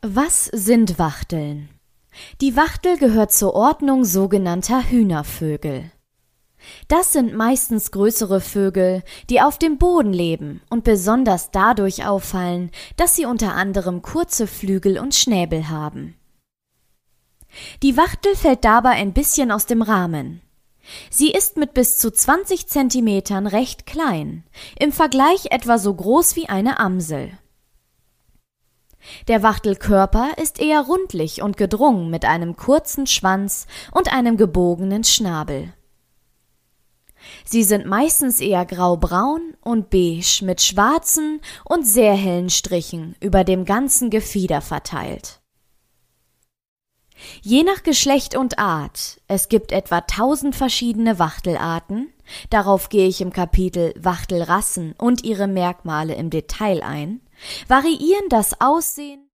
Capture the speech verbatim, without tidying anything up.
Was sind Wachteln? Die Wachtel gehört zur Ordnung sogenannter Hühnervögel. Das sind meistens größere Vögel, die auf dem Boden leben und besonders dadurch auffallen, dass sie unter anderem kurze Flügel und Schnäbel haben. Die Wachtel fällt dabei ein bisschen aus dem Rahmen. Sie ist mit bis zu zwanzig Zentimetern recht klein, im Vergleich etwa so groß wie eine Amsel. Der Wachtelkörper ist eher rundlich und gedrungen mit einem kurzen Schwanz und einem gebogenen Schnabel. Sie sind meistens eher graubraun und beige mit schwarzen und sehr hellen Strichen über dem ganzen Gefieder verteilt. Je nach Geschlecht und Art, es gibt etwa tausend verschiedene Wachtelarten, darauf gehe ich im Kapitel Wachtelrassen und ihre Merkmale im Detail ein, variieren das Aussehen